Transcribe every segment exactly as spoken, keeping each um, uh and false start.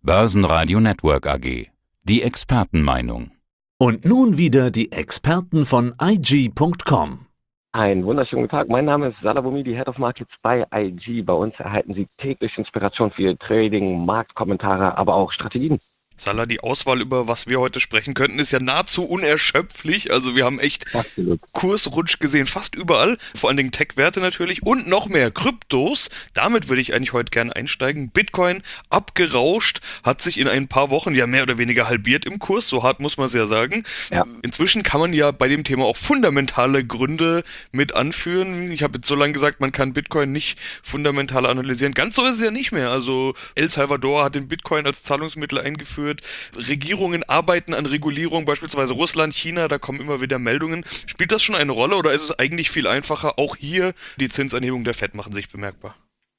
Börsenradio Network A G. Die Expertenmeinung. Und nun wieder die Experten von I G Punkt com. Einen wunderschönen guten Tag. Mein Name ist Salah Boumidi, Head of Markets bei I G. Bei uns erhalten Sie täglich Inspiration für Ihr Trading, Marktkommentare, aber auch Strategien. Salah, die Auswahl, über was wir heute sprechen könnten, ist ja nahezu unerschöpflich. Also wir haben echt Absolut. Kursrutsch gesehen, fast überall. Vor allen Dingen Tech-Werte natürlich und noch mehr Kryptos. Damit würde ich eigentlich heute gerne einsteigen. Bitcoin abgerauscht, hat sich in ein paar Wochen ja mehr oder weniger halbiert im Kurs. So hart muss man es ja sagen. Ja. Inzwischen kann man ja bei dem Thema auch fundamentale Gründe mit anführen. Ich habe jetzt so lange gesagt, man kann Bitcoin nicht fundamental analysieren. Ganz so ist es ja nicht mehr. Also El Salvador hat den Bitcoin als Zahlungsmittel eingeführt. Regierungen arbeiten an Regulierung, beispielsweise Russland, China, da kommen immer wieder Meldungen. Spielt das schon eine Rolle oder ist es eigentlich viel einfacher? Auch hier, die Zinsanhebungen der Fed machen sich bemerkbar.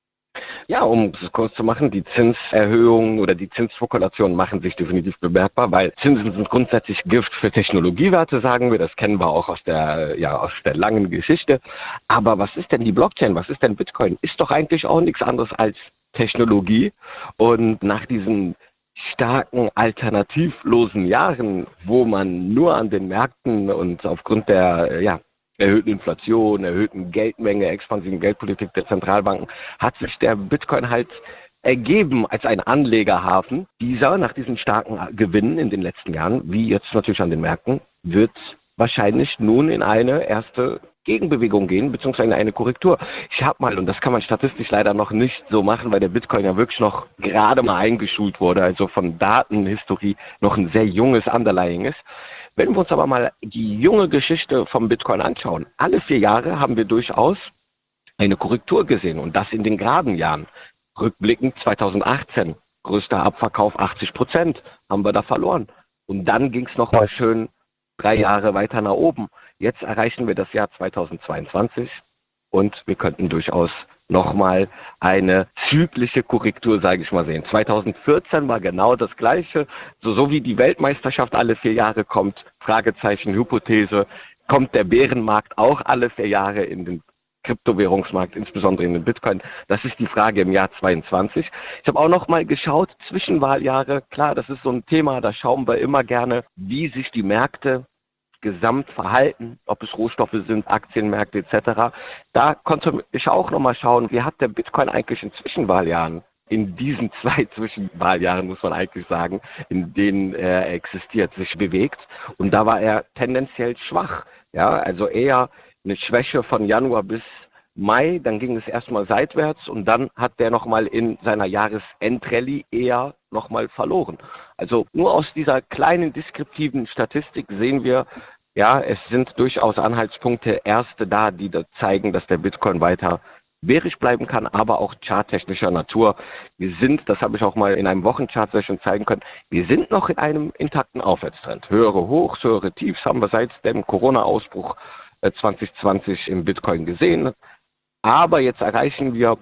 Ja, um es kurz zu machen, die Zinserhöhungen oder die Zinsspekulationen machen sich definitiv bemerkbar, weil Zinsen sind grundsätzlich Gift für Technologiewerte, sagen wir. Das kennen wir auch aus der, ja, aus der langen Geschichte. Aber was ist denn die Blockchain? Was ist denn Bitcoin? Ist doch eigentlich auch nichts anderes als Technologie. Und nach diesen starken, alternativlosen Jahren, wo man nur an den Märkten und aufgrund der ja, erhöhten Inflation, erhöhten Geldmenge, expansiven Geldpolitik der Zentralbanken, hat sich der Bitcoin halt ergeben als ein Anlegerhafen. Dieser, nach diesen starken Gewinnen in den letzten Jahren, wie jetzt natürlich an den Märkten, wird wahrscheinlich nun in eine erste Gegenbewegung gehen, beziehungsweise in eine Korrektur. Ich habe mal, und das kann man statistisch leider noch nicht so machen, weil der Bitcoin ja wirklich noch gerade mal eingeschult wurde, also von Datenhistorie noch ein sehr junges Underlying ist. Wenn wir uns aber mal die junge Geschichte vom Bitcoin anschauen, alle vier Jahre haben wir durchaus eine Korrektur gesehen und das in den geraden Jahren. Rückblickend zweitausendachtzehn, größter Abverkauf achtzig Prozent, haben wir da verloren. Und dann ging es nochmal schön drei Jahre weiter nach oben. Jetzt erreichen wir das Jahr zweitausendzweiundzwanzig und wir könnten durchaus nochmal eine zyklische Korrektur, sage ich mal, sehen. zweitausendvierzehn war genau das Gleiche. So, so wie die Weltmeisterschaft alle vier Jahre kommt, Fragezeichen, Hypothese, kommt der Bärenmarkt auch alle vier Jahre in den Kryptowährungsmarkt, insbesondere in den Bitcoin. Das ist die Frage im Jahr zweiundzwanzig. Ich habe auch noch mal geschaut, Zwischenwahljahre, klar, das ist so ein Thema, da schauen wir immer gerne, wie sich die Märkte gesamt verhalten, ob es Rohstoffe sind, Aktienmärkte et cetera. Da konnte ich auch noch mal schauen, wie hat der Bitcoin eigentlich in Zwischenwahljahren, in diesen zwei Zwischenwahljahren, muss man eigentlich sagen, in denen er existiert, sich bewegt. Und da war er tendenziell schwach. Ja, also eher eine Schwäche von Januar bis Mai, dann ging es erstmal seitwärts und dann hat der nochmal in seiner Jahresendrallye eher nochmal verloren. Also nur aus dieser kleinen deskriptiven Statistik sehen wir, ja, es sind durchaus Anhaltspunkte, erste da, die da zeigen, dass der Bitcoin weiter bärisch bleiben kann, aber auch charttechnischer Natur. Wir sind, das habe ich auch mal in einem Wochenchart-Session zeigen können, wir sind noch in einem intakten Aufwärtstrend. Höhere Hochs, höhere Tiefs haben wir seit dem Corona-Ausbruch zwanzig zwanzig im Bitcoin gesehen. Aber jetzt erreichen wir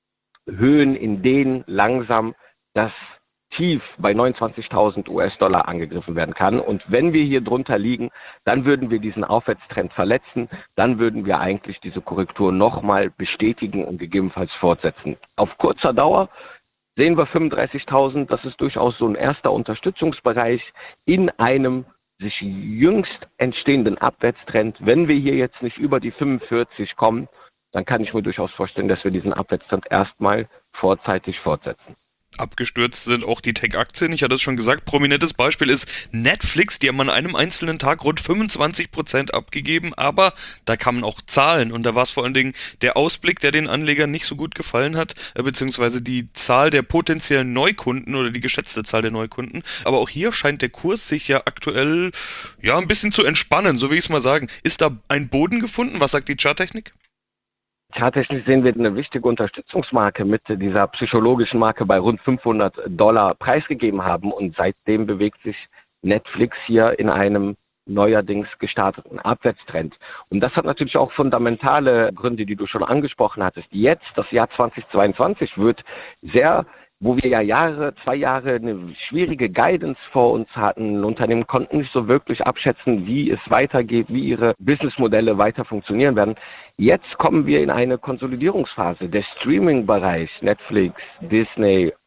Höhen, in denen langsam das Tief bei neunundzwanzigtausend US-Dollar angegriffen werden kann. Und wenn wir hier drunter liegen, dann würden wir diesen Aufwärtstrend verletzen. Dann würden wir eigentlich diese Korrektur nochmal bestätigen und gegebenenfalls fortsetzen. Auf kurzer Dauer sehen wir fünfunddreißigtausend. Das ist durchaus so ein erster Unterstützungsbereich in einem sich jüngst entstehenden Abwärtstrend. Wenn wir hier jetzt nicht über die fünfundvierzig kommen, dann kann ich mir durchaus vorstellen, dass wir diesen Abwärtstrend erstmal vorzeitig fortsetzen. Abgestürzt sind auch die Tech-Aktien. Ich hatte es schon gesagt, prominentes Beispiel ist Netflix. Die haben an einem einzelnen Tag rund fünfundzwanzig Prozent abgegeben, aber da kamen auch Zahlen und da war es vor allen Dingen der Ausblick, der den Anlegern nicht so gut gefallen hat, beziehungsweise die Zahl der potenziellen Neukunden oder die geschätzte Zahl der Neukunden. Aber auch hier scheint der Kurs sich ja aktuell ja ein bisschen zu entspannen, so will ich es mal sagen. Ist da ein Boden gefunden? Was sagt die Charttechnik? Charttechnisch sehen wir eine wichtige Unterstützungsmarke mit dieser psychologischen Marke bei rund fünfhundert Dollar preisgegeben haben und seitdem bewegt sich Netflix hier in einem neuerdings gestarteten Abwärtstrend. Und das hat natürlich auch fundamentale Gründe, die du schon angesprochen hattest. Jetzt, das Jahr zweitausendzweiundzwanzig, wird sehr, wo wir ja Jahre, zwei Jahre eine schwierige Guidance vor uns hatten. Unternehmen konnten nicht so wirklich abschätzen, wie es weitergeht, wie ihre Businessmodelle weiter funktionieren werden. Jetzt kommen wir in eine Konsolidierungsphase. Der Streaming-Bereich, Netflix, Disney,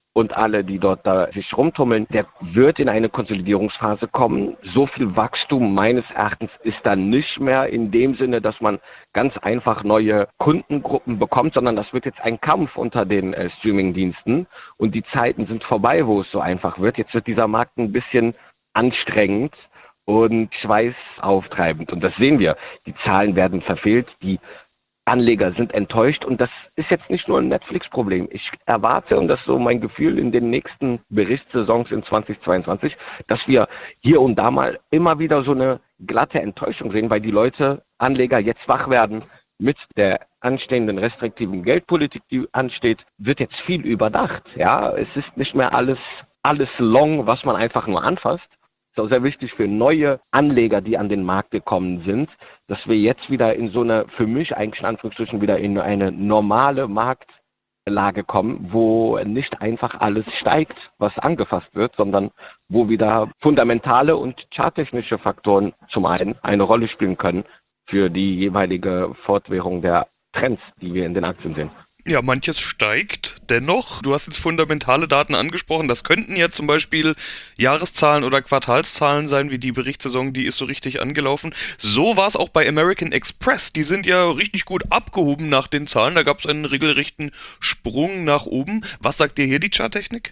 und alle, die dort da sich rumtummeln, der wird in eine Konsolidierungsphase kommen. So viel Wachstum meines Erachtens ist dann nicht mehr in dem Sinne, dass man ganz einfach neue Kundengruppen bekommt, sondern das wird jetzt ein Kampf unter den äh, Streaming-Diensten und die Zeiten sind vorbei, wo es so einfach wird. Jetzt wird dieser Markt ein bisschen anstrengend und schweißauftreibend und das sehen wir. Die Zahlen werden verfehlt, die Anleger sind enttäuscht und das ist jetzt nicht nur ein Netflix-Problem. Ich erwarte, und das ist so mein Gefühl in den nächsten Berichtssaisons in zweitausendzweiundzwanzig, dass wir hier und da mal immer wieder so eine glatte Enttäuschung sehen, weil die Leute, Anleger jetzt wach werden mit der anstehenden restriktiven Geldpolitik, die ansteht, wird jetzt viel überdacht. Ja, es ist nicht mehr alles, alles long, was man einfach nur anfasst. Das ist auch sehr wichtig für neue Anleger, die an den Markt gekommen sind, dass wir jetzt wieder in so eine, für mich eigentlich in Anführungsstrichen, wieder in eine normale Marktlage kommen, wo nicht einfach alles steigt, was angefasst wird, sondern wo wieder fundamentale und charttechnische Faktoren zum einen eine Rolle spielen können für die jeweilige Fortwährung der Trends, die wir in den Aktien sehen. Ja, manches steigt. Dennoch, du hast jetzt fundamentale Daten angesprochen. Das könnten ja zum Beispiel Jahreszahlen oder Quartalszahlen sein, wie die Berichtssaison, die ist so richtig angelaufen. So war es auch bei American Express. Die sind ja richtig gut abgehoben nach den Zahlen. Da gab es einen regelrechten Sprung nach oben. Was sagt dir hier die Charttechnik?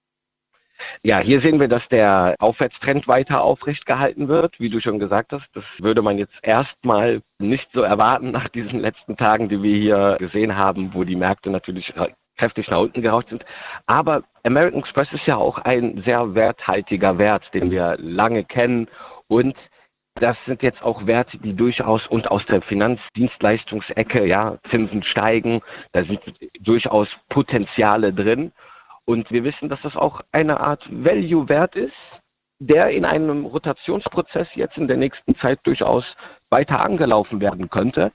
Ja, hier sehen wir, dass der Aufwärtstrend weiter aufrecht gehalten wird, wie du schon gesagt hast. Das würde man jetzt erstmal nicht so erwarten nach diesen letzten Tagen, die wir hier gesehen haben, wo die Märkte natürlich kräftig nach unten gerauscht sind. Aber American Express ist ja auch ein sehr werthaltiger Wert, den wir lange kennen. Und das sind jetzt auch Werte, die durchaus und aus der Finanzdienstleistungsecke, ja, Zinsen steigen, da sind durchaus Potenziale drin. Und wir wissen, dass das auch eine Art Value-Wert ist, der in einem Rotationsprozess jetzt in der nächsten Zeit durchaus weiter angelaufen werden könnte.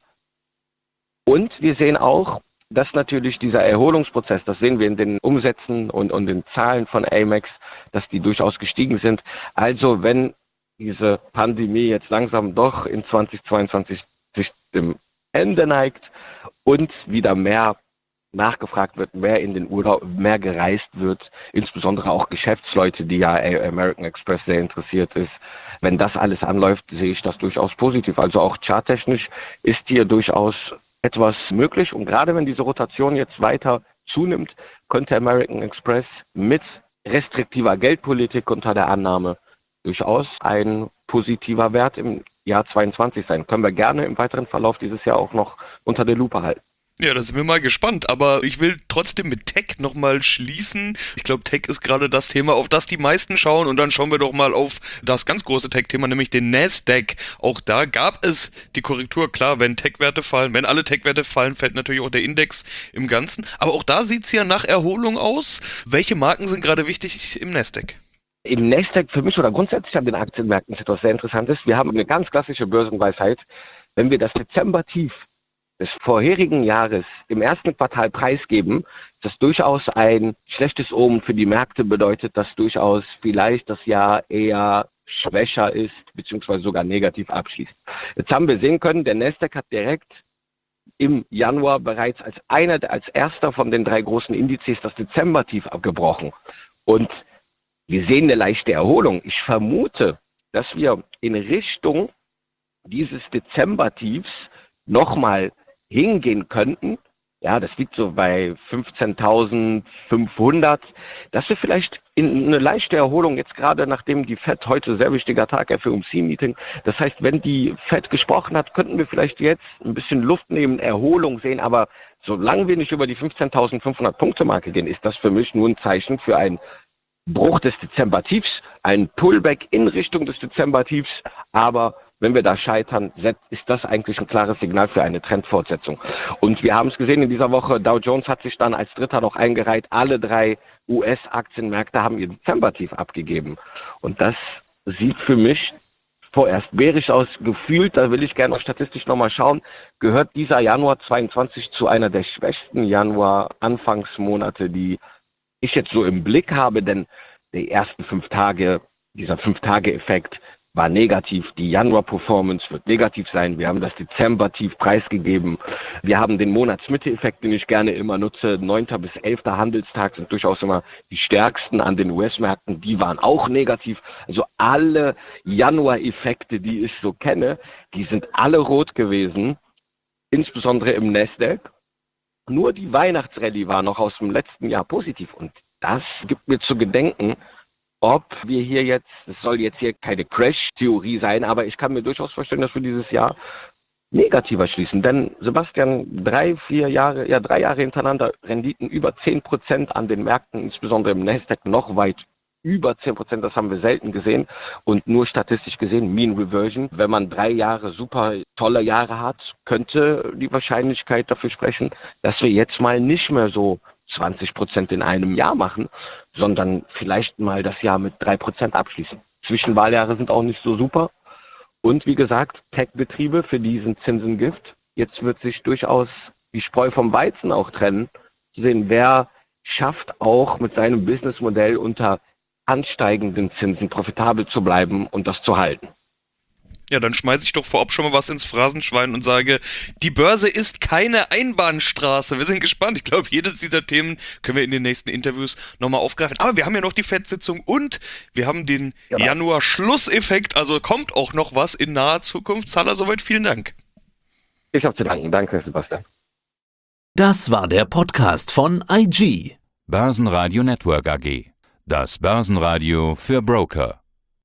Und wir sehen auch, dass natürlich dieser Erholungsprozess, das sehen wir in den Umsätzen und, und den Zahlen von Amex, dass die durchaus gestiegen sind. Also wenn diese Pandemie jetzt langsam doch in zweitausendzweiundzwanzig sich dem Ende neigt und wieder mehr nachgefragt wird, mehr in den Urlaub, mehr gereist wird, insbesondere auch Geschäftsleute, die ja American Express sehr interessiert ist. Wenn das alles anläuft, sehe ich das durchaus positiv. Also auch charttechnisch ist hier durchaus etwas möglich und gerade wenn diese Rotation jetzt weiter zunimmt, könnte American Express mit restriktiver Geldpolitik unter der Annahme durchaus ein positiver Wert im Jahr zweiundzwanzig sein. Können wir gerne im weiteren Verlauf dieses Jahr auch noch unter der Lupe halten. Ja, da sind wir mal gespannt, aber ich will trotzdem mit Tech nochmal schließen. Ich glaube, Tech ist gerade das Thema, auf das die meisten schauen und dann schauen wir doch mal auf das ganz große Tech-Thema, nämlich den Nasdaq. Auch da gab es die Korrektur, klar, wenn Tech-Werte fallen, wenn alle Tech-Werte fallen, fällt natürlich auch der Index im Ganzen, aber auch da sieht es ja nach Erholung aus. Welche Marken sind gerade wichtig im Nasdaq? Im Nasdaq für mich oder grundsätzlich an den Aktienmärkten ist etwas sehr Interessantes. Wir haben eine ganz klassische Börsenweisheit. Wenn wir das Dezember-Tief des vorherigen Jahres im ersten Quartal preisgeben, das durchaus ein schlechtes Omen für die Märkte bedeutet, dass durchaus vielleicht das Jahr eher schwächer ist, beziehungsweise sogar negativ abschließt. Jetzt haben wir sehen können, der Nasdaq hat direkt im Januar bereits als einer, als erster von den drei großen Indizes das Dezember-Tief abgebrochen. Und wir sehen eine leichte Erholung. Ich vermute, dass wir in Richtung dieses Dezember-Tiefs nochmal hingehen könnten, ja, das liegt so bei fünfzehntausendfünfhundert, dass wir vielleicht in eine leichte Erholung jetzt gerade, nachdem die Fed heute sehr wichtiger Tag, F O M C-Meeting, das heißt, wenn die Fed gesprochen hat, könnten wir vielleicht jetzt ein bisschen Luft nehmen, Erholung sehen, aber solange wir nicht über die fünfzehntausendfünfhundert Punkte Marke gehen, ist das für mich nur ein Zeichen für ein Bruch des Dezember-Tiefs, ein Pullback in Richtung des Dezember-Tiefs, aber wenn wir da scheitern, ist das eigentlich ein klares Signal für eine Trendfortsetzung. Und wir haben es gesehen in dieser Woche, Dow Jones hat sich dann als Dritter noch eingereiht, alle drei U S-Aktienmärkte haben ihr Dezember-Tief abgegeben. Und das sieht für mich vorerst bärisch aus, gefühlt, da will ich gerne statistisch nochmal schauen, gehört dieser Januar zweiundzwanzig zu einer der schwächsten Januar-Anfangsmonate, die ich jetzt so im Blick habe, denn die ersten fünf Tage, dieser Fünf-Tage-Effekt, war negativ. Die Januar-Performance wird negativ sein. Wir haben das Dezember-Tief preisgegeben. Wir haben den Monatsmitte-Effekt, den ich gerne immer nutze. neunter bis elfter Handelstag sind durchaus immer die stärksten an den U S-Märkten. Die waren auch negativ. Also alle Januar-Effekte, die ich so kenne, die sind alle rot gewesen, insbesondere im Nasdaq. Nur die Weihnachtsrallye war noch aus dem letzten Jahr positiv. Und das gibt mir zu gedenken, ob wir hier jetzt, es soll jetzt hier keine Crash-Theorie sein, aber ich kann mir durchaus vorstellen, dass wir dieses Jahr negativer schließen. Denn, Sebastian, drei, vier Jahre, ja drei Jahre hintereinander Renditen über zehn Prozent an den Märkten, insbesondere im Nasdaq noch weit über zehn Prozent, das haben wir selten gesehen und nur statistisch gesehen, Mean Reversion. Wenn man drei Jahre super tolle Jahre hat, könnte die Wahrscheinlichkeit dafür sprechen, dass wir jetzt mal nicht mehr so zwanzig Prozent in einem Jahr machen, sondern vielleicht mal das Jahr mit drei Prozent abschließen. Zwischenwahljahre sind auch nicht so super. Und wie gesagt, Tech-Betriebe für diesen Zinsengift. Jetzt wird sich durchaus die Spreu vom Weizen auch trennen. Zu sehen, wer schafft auch mit seinem Businessmodell unter ansteigenden Zinsen profitabel zu bleiben und das zu halten. Ja, dann schmeiße ich doch vorab schon mal was ins Phrasenschwein und sage, die Börse ist keine Einbahnstraße. Wir sind gespannt. Ich glaube, jedes dieser Themen können wir in den nächsten Interviews nochmal aufgreifen. Aber wir haben ja noch die Fed-Sitzung und wir haben den Genau. Januar-Schlusseffekt. Also kommt auch noch was in naher Zukunft. Zahler, soweit vielen Dank. Ich habe zu danken. Danke, Sebastian. Das war der Podcast von I G. Börsenradio Network A G. Das Börsenradio für Broker.